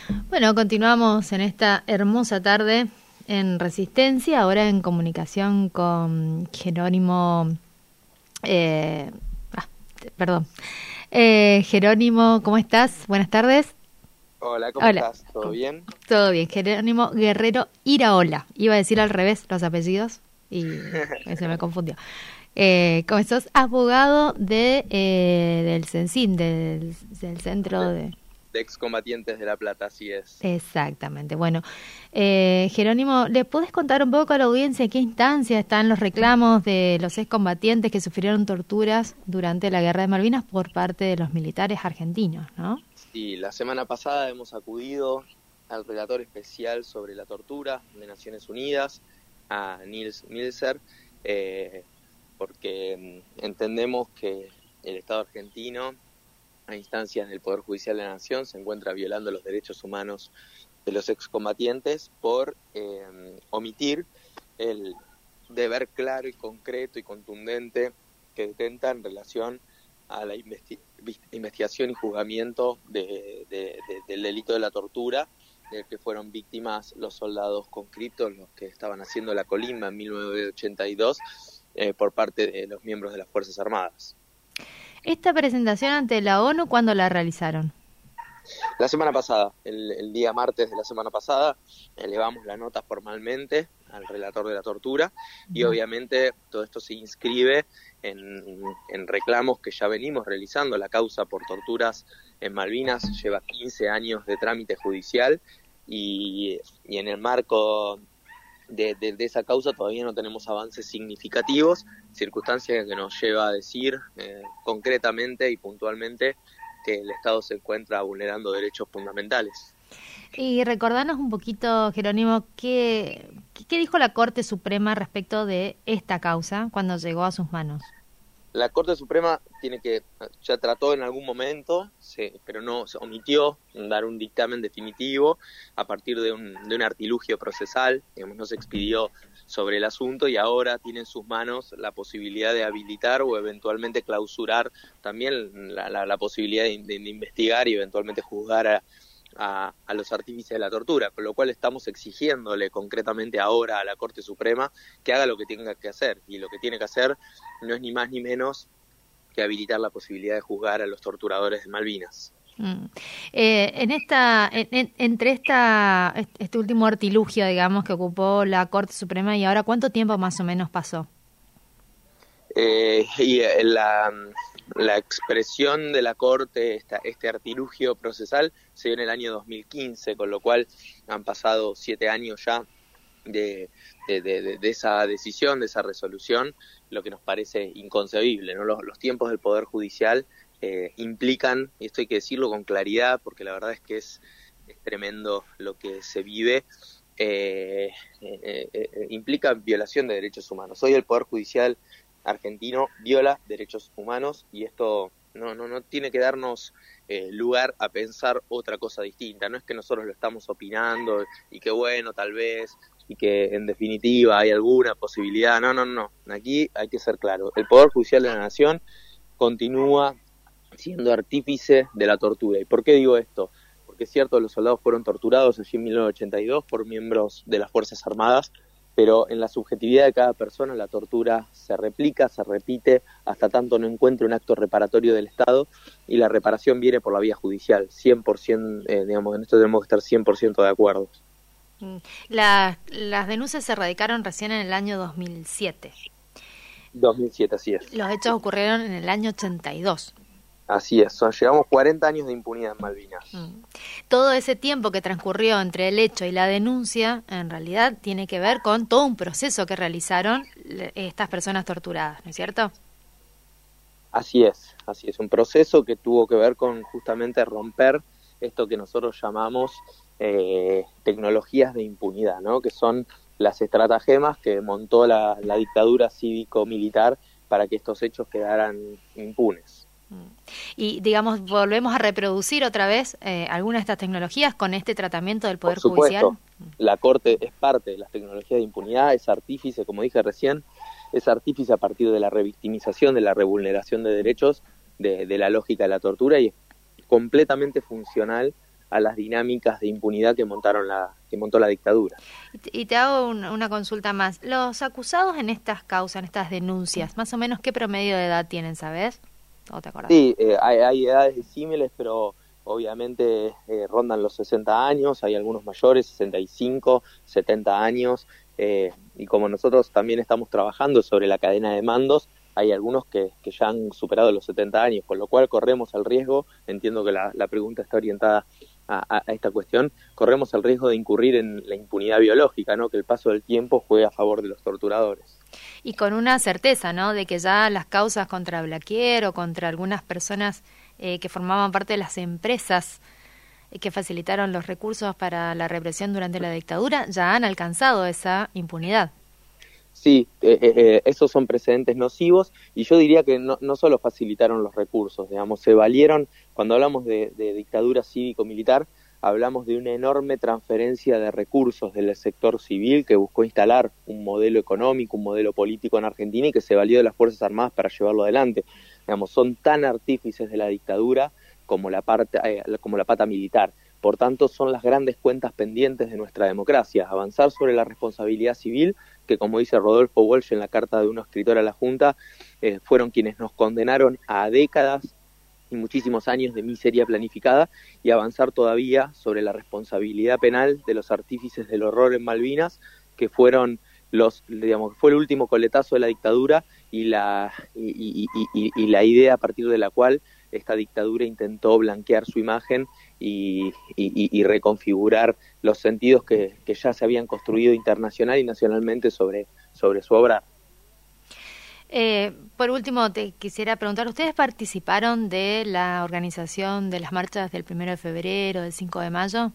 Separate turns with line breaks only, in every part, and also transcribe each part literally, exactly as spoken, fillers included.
Bueno, continuamos en esta hermosa tarde en Resistencia, ahora en comunicación con Jerónimo, eh, ah, perdón, eh, Jerónimo, ¿cómo estás? Buenas tardes.
Hola, ¿cómo
Hola,
estás? ¿Todo
¿cómo?
bien?
Todo bien, Jerónimo Guerrero Iraola. Iba a decir al revés los apellidos y se me confundió. Eh, como sos abogado de eh, del CENSIM, del, del centro
De,
de...
de excombatientes de La Plata, así es.
Exactamente. Bueno, eh, Jerónimo, ¿le podés contar un poco a la audiencia en qué instancia están los reclamos de los excombatientes que sufrieron torturas durante la Guerra de Malvinas por parte de los militares argentinos, ¿no?
Sí, la semana pasada hemos acudido al relator especial sobre la tortura de Naciones Unidas, a Nils Milzer, eh, porque mm, entendemos que el Estado argentino, a instancias del Poder Judicial de la Nación, se encuentra violando los derechos humanos de los excombatientes por eh, omitir el deber claro y concreto y contundente que detenta en relación a la investi- investigación y juzgamiento de, de, de, del delito de la tortura, del que fueron víctimas los soldados conscriptos, los que estaban haciendo la colimba en mil novecientos ochenta y dos, eh, por parte de los miembros de las Fuerzas Armadas.
Esta presentación ante la ONU, ¿cuándo la realizaron?
La semana pasada, el, el día martes de la semana pasada, elevamos la nota formalmente al relator de la tortura y obviamente todo esto se inscribe en, en reclamos que ya venimos realizando. La causa por torturas en Malvinas lleva quince años de trámite judicial y, y en el marco de, de, de esa causa todavía no tenemos avances significativos, circunstancia que nos lleva a decir eh, concretamente y puntualmente que el Estado se encuentra vulnerando derechos fundamentales.
Y recordanos un poquito, Jerónimo, ¿qué, qué dijo la Corte Suprema respecto de esta causa cuando llegó a sus manos?
La Corte Suprema tiene que, ya trató en algún momento, sí, pero no se omitió dar un dictamen definitivo a partir de un, de un artilugio procesal, digamos, no se expidió sobre el asunto y ahora tiene en sus manos la posibilidad de habilitar o eventualmente clausurar también la, la, la posibilidad de, de, de investigar y eventualmente juzgar a, a, a los artífices de la tortura, con lo cual estamos exigiéndole concretamente ahora a la Corte Suprema que haga lo que tenga que hacer, y lo que tiene que hacer no es ni más ni menos que habilitar la posibilidad de juzgar a los torturadores de Malvinas.
Mm. Eh, en esta, en, en, entre esta, este último artilugio, digamos, que ocupó la Corte Suprema y ahora, ¿cuánto tiempo más o menos pasó?
Eh, y la, la expresión de la Corte, esta, este artilugio procesal, se dio en el año dos mil quince, con lo cual han pasado siete años ya de, de, de, de esa decisión, de esa resolución, lo que nos parece inconcebible, ¿no? Los, los tiempos del Poder Judicial eh, implican, y esto hay que decirlo con claridad, porque la verdad es que es, es tremendo lo que se vive, eh, eh, eh, implica violación de derechos humanos. Hoy el Poder Judicial argentino viola derechos humanos y esto no, no, no tiene que darnos eh, lugar a pensar otra cosa distinta. No es que nosotros lo estamos opinando y que bueno, tal vez, y que en definitiva hay alguna posibilidad. No, no, no. Aquí hay que ser claro. El Poder Judicial de la Nación continúa siendo artífice de la tortura. ¿Y por qué digo esto? Porque es cierto, los soldados fueron torturados allí en mil novecientos ochenta y dos por miembros de las Fuerzas Armadas, pero en la subjetividad de cada persona la tortura se replica, se repite, hasta tanto no encuentre un acto reparatorio del Estado, y la reparación viene por la vía judicial, cien por ciento, eh, digamos, en esto tenemos que estar cien por ciento de acuerdo.
La, las denuncias se radicaron recién en el año dos mil siete.
dos mil siete, así es.
Los hechos ocurrieron en el año ochenta y dos.
Así es, son, llevamos cuarenta años de impunidad en Malvinas.
Mm. Todo ese tiempo que transcurrió entre el hecho y la denuncia, en realidad tiene que ver con todo un proceso que realizaron estas personas torturadas, ¿no es cierto?
Así es, así es, un proceso que tuvo que ver con justamente romper esto que nosotros llamamos eh, tecnologías de impunidad, ¿no? Que son las estratagemas que montó la, la dictadura cívico-militar para que estos hechos quedaran impunes.
Y, digamos, volvemos a reproducir otra vez eh, algunas de estas tecnologías con este tratamiento del Poder
Por supuesto,
Judicial.
La Corte es parte de las tecnologías de impunidad, es artífice, como dije recién, es artífice a partir de la revictimización, de la revulneración de derechos, de, de la lógica de la tortura, y es completamente funcional a las dinámicas de impunidad que montaron la que montó la dictadura.
Y te, y te hago un, una consulta más. Los acusados en estas causas, en estas denuncias, más o menos qué promedio de edad tienen, ¿sabes? ¿O te acordás?
Sí, eh, hay, hay edades disímiles, pero obviamente eh, rondan los sesenta años, hay algunos mayores, sesenta y cinco, setenta años, eh, y como nosotros también estamos trabajando sobre la cadena de mandos, hay algunos que, que ya han superado los setenta años, con lo cual corremos el riesgo, entiendo que la, la pregunta está orientada a, a esta cuestión, corremos el riesgo de incurrir en la impunidad biológica, ¿no? Que el paso del tiempo juegue a favor de los torturadores.
Y con una certeza, ¿no?, de que ya las causas contra Blaquier o contra algunas personas eh, que formaban parte de las empresas eh, que facilitaron los recursos para la represión durante la dictadura ya han alcanzado esa impunidad.
Sí, eh, eh, esos son precedentes nocivos y yo diría que no, no solo facilitaron los recursos, digamos, se valieron, cuando hablamos de, de dictadura cívico-militar, hablamos de una enorme transferencia de recursos del sector civil que buscó instalar un modelo económico, un modelo político en Argentina y que se valió de las Fuerzas Armadas para llevarlo adelante. Digamos, son tan artífices de la dictadura como la, parte, eh, como la pata militar. Por tanto, son las grandes cuentas pendientes de nuestra democracia, avanzar sobre la responsabilidad civil, que como dice Rodolfo Walsh en la carta de un escritor a la Junta, eh, fueron quienes nos condenaron a décadas y muchísimos años de miseria planificada, y avanzar todavía sobre la responsabilidad penal de los artífices del horror en Malvinas, que fueron los, digamos, fue el último coletazo de la dictadura y la, y, y, y, y la idea a partir de la cual esta dictadura intentó blanquear su imagen y, y, y reconfigurar los sentidos que, que ya se habían construido internacional y nacionalmente sobre, sobre su obra.
Eh, por último, te quisiera preguntar, ¿ustedes participaron de la organización de las marchas del primero de febrero, del cinco de mayo?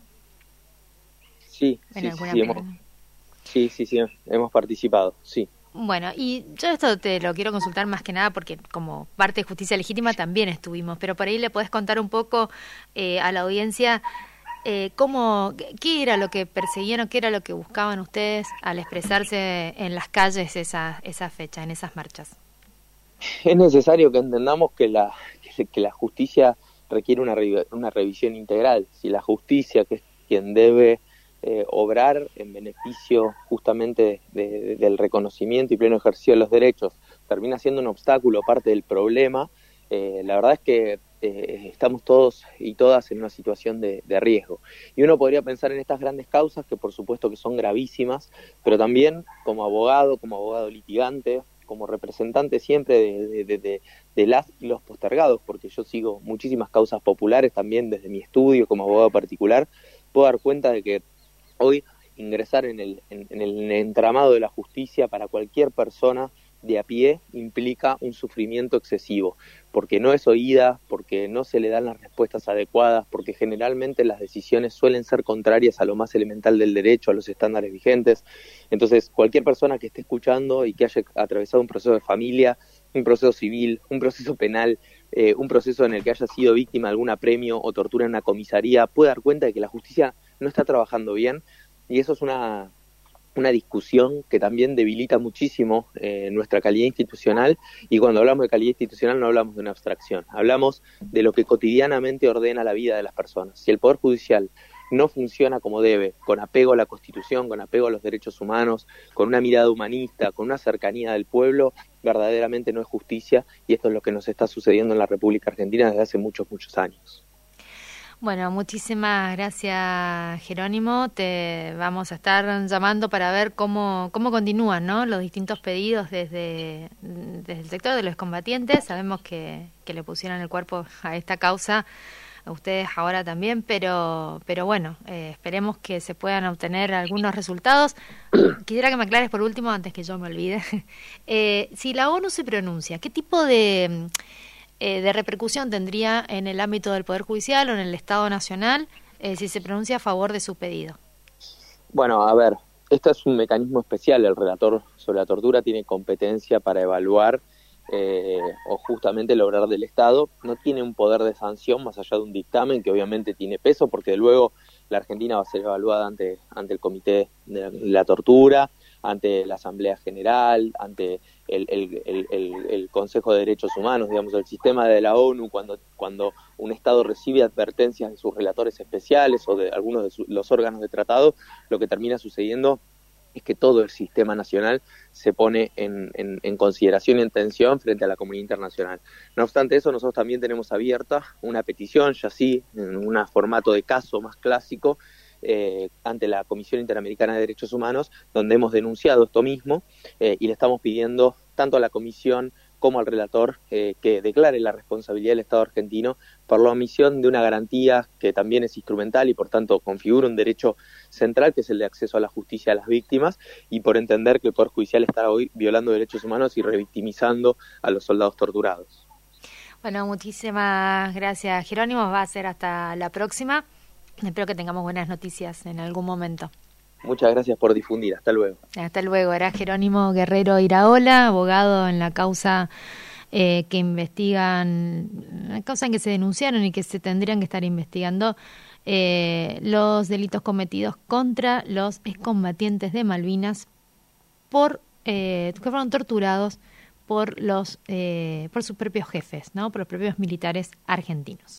Sí, sí, sí, sí, hemos, sí, sí, sí, hemos participado, sí.
Bueno, y yo esto te lo quiero consultar más que nada porque como parte de Justicia Legítima también estuvimos, pero por ahí le podés contar un poco eh, a la audiencia eh, cómo, qué era lo que perseguían o qué era lo que buscaban ustedes al expresarse en las calles esa, esa fecha, en esas marchas.
Es necesario que entendamos que la, que, que la justicia requiere una, una revisión integral. Si la justicia, que es quien debe Eh, obrar en beneficio justamente de, de, del reconocimiento y pleno ejercicio de los derechos, termina siendo un obstáculo, parte del problema, eh, la verdad es que eh, estamos todos y todas en una situación de, de riesgo. Y uno podría pensar en estas grandes causas, que por supuesto que son gravísimas, pero también como abogado, como abogado litigante, como representante siempre de, de, de, de, de las y los postergados, porque yo sigo muchísimas causas populares también desde mi estudio como abogado particular, puedo dar cuenta de que hoy ingresar en el, en, en el entramado de la justicia para cualquier persona de a pie implica un sufrimiento excesivo, porque no es oída, porque no se le dan las respuestas adecuadas, porque generalmente las decisiones suelen ser contrarias a lo más elemental del derecho, a los estándares vigentes. Entonces, cualquier persona que esté escuchando y que haya atravesado un proceso de familia, un proceso civil, un proceso penal, eh, un proceso en el que haya sido víctima de algún apremio o tortura en una comisaría, puede dar cuenta de que la justicia no está trabajando bien, y eso es una, una discusión que también debilita muchísimo eh, nuestra calidad institucional, y cuando hablamos de calidad institucional no hablamos de una abstracción, hablamos de lo que cotidianamente ordena la vida de las personas. Si el Poder Judicial no funciona como debe, con apego a la Constitución, con apego a los derechos humanos, con una mirada humanista, con una cercanía del pueblo, verdaderamente no es justicia, y esto es lo que nos está sucediendo en la República Argentina desde hace muchos, muchos años.
Bueno, muchísimas gracias, Jerónimo. Te vamos a estar llamando para ver cómo cómo continúan, ¿no?, los distintos pedidos desde, desde el sector de los combatientes. Sabemos que, que le pusieron el cuerpo a esta causa, a ustedes ahora también, pero pero bueno, eh, esperemos que se puedan obtener algunos resultados. Quisiera que me aclares por último, antes que yo me olvide, eh, si la ONU se pronuncia, ¿qué tipo de... de repercusión tendría en el ámbito del Poder Judicial o en el Estado Nacional eh, si se pronuncia a favor de su pedido?
Bueno, a ver, este es un mecanismo especial. El relator sobre la tortura tiene competencia para evaluar eh, o justamente lograr del Estado. No tiene un poder de sanción más allá de un dictamen que obviamente tiene peso, porque luego la Argentina va a ser evaluada ante, ante el Comité de la Tortura, ante la Asamblea General, ante el, el, el, el, el Consejo de Derechos Humanos, digamos, el sistema de la ONU, cuando, cuando un Estado recibe advertencias de sus relatores especiales o de algunos de su, los órganos de tratado, lo que termina sucediendo es que todo el sistema nacional se pone en, en, en consideración y en tensión frente a la comunidad internacional. No obstante eso, nosotros también tenemos abierta una petición, ya sí, en un formato de caso más clásico, eh, ante la Comisión Interamericana de Derechos Humanos, donde hemos denunciado esto mismo eh, y le estamos pidiendo tanto a la Comisión como al relator eh, que declare la responsabilidad del Estado argentino por la omisión de una garantía que también es instrumental y por tanto configura un derecho central, que es el de acceso a la justicia a las víctimas, y por entender que el Poder Judicial está hoy violando derechos humanos y revictimizando a los soldados torturados.
Bueno, muchísimas gracias, Jerónimo. Va a ser hasta la próxima. Espero que tengamos buenas noticias en algún momento.
Muchas gracias por difundir. Hasta luego.
Hasta luego. Era Jerónimo Guerrero Iraola, abogado en la causa eh, que investigan, la causa en que se denunciaron y que se tendrían que estar investigando eh, los delitos cometidos contra los excombatientes de Malvinas por eh, que fueron torturados por los eh, por sus propios jefes, ¿no? Por los propios militares argentinos.